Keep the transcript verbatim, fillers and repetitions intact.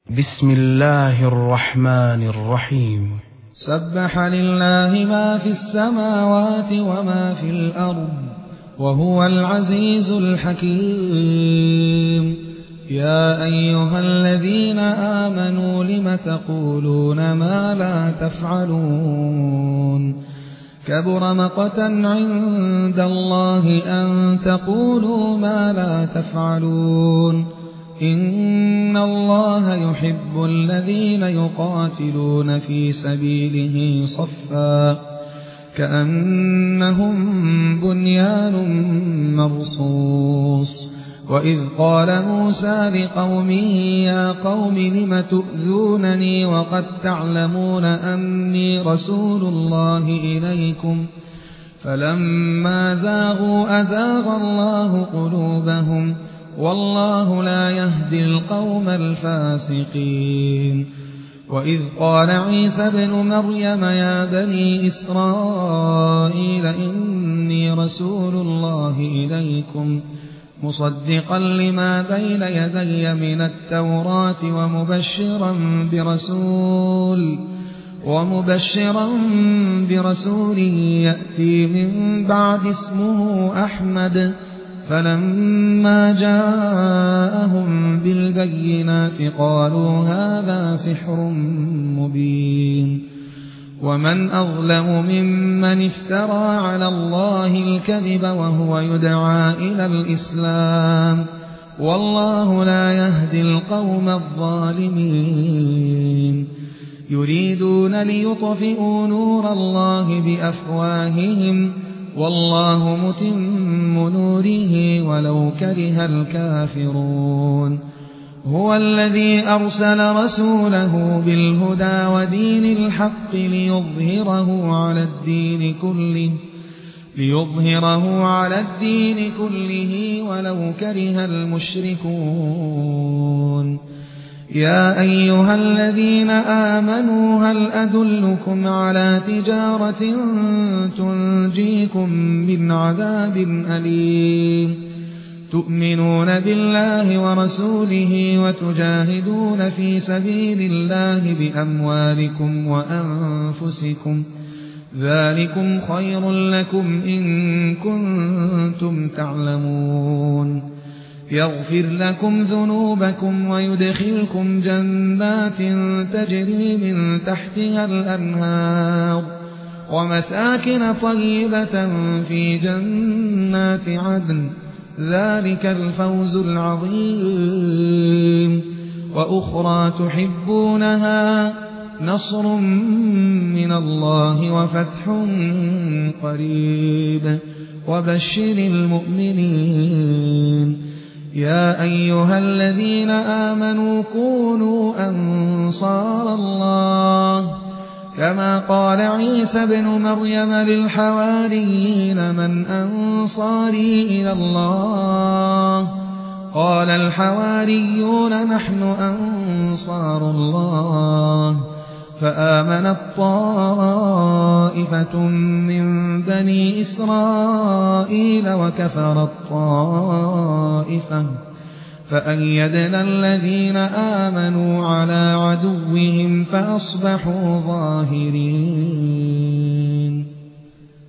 بسم الله الرحمن الرحيم. سبح لله ما في السماوات وما في الأرض وهو العزيز الحكيم. يا أيها الذين آمنوا لم تقولون ما لا تفعلون كبر مقتا عند الله أن تقولوا ما لا تفعلون إن الله يحب الذين يقاتلون في سبيله صفا كأنهم بنيان مرصوص. وإذ قال موسى لقومه يا قوم لم تؤذونني وقد تعلمون أني رسول الله إليكم فلما زاغوا أزاغ الله قلوبهم والله لا يهدي القوم الفاسقين. وإذ قال عيسى ابن مريم يا بني إسرائيل إني رسول الله إليكم مصدقا لما بين يدي من التوراة ومبشرا برسول ومبشرا برسول يأتي من بعد اسمه أحمد. فلما جاءهم بالبينات قالوا هذا سحر مبين. ومن أظلم ممن افترى على الله الكذب وهو يدعى إلى الإسلام والله لا يهدي القوم الظالمين. يريدون ليطفئوا نور الله بأفواههم والله متم نوره ولو كره الكافرون. هو الذي أرسل رسوله بالهدى ودين الحق ليظهره على الدين كله ليظهره على الدين كله ولو كره المشركون. يا أيها الذين آمنوا هل أدلكم على تجارة تنجيكم من عذاب أليم تؤمنون بالله ورسوله وتجاهدون في سبيل الله بأموالكم وأنفسكم ذلكم خير لكم إن كنتم تعلمون. يغفر لكم ذنوبكم ويدخلكم جنات تجري من تحتها الأنهار ومساكن طيبة في جنات عدن ذلك الفوز العظيم. وأخرى تحبونها نصر من الله وفتح قريب وبشر المؤمنين. يا أيها الذين آمنوا كونوا أنصار الله كما قال عيسى ابن مريم للحواريين من أنصاري إلى الله قال الحواريون نحن أنصار الله. فآمنت طائفة من بني إسرائيل وكفرت طائفة فأيدنا الذين آمنوا على عدوهم فأصبحوا ظاهرين.